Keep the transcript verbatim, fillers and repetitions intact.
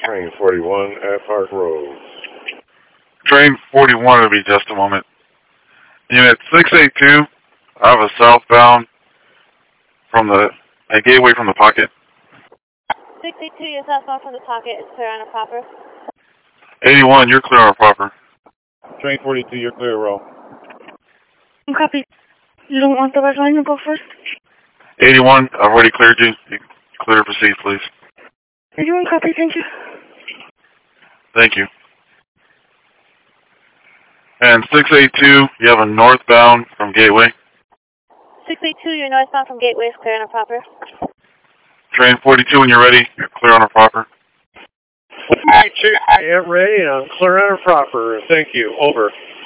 Train forty-one at Park Road. Train forty-one will be just a moment. Unit six eight two, I have a southbound from the, a gateway from the pocket. six eight two, you're southbound from the pocket. It's clear on a proper. eighty-one, you're clear on a proper. Train forty-two, you're clear, roll. Copy. You don't want the red line to go first? eighty-one, I've already cleared you. You clear to proceed, please. eighty-one, copy, thank you. Thank you. And six eight two, you have a northbound from Gateway. six eight two, you're northbound from Gateway, is clear on a proper. Train forty-two, when you're ready, you're clear on a proper. forty-two, I am ready and I'm clear on a proper. Thank you. Over.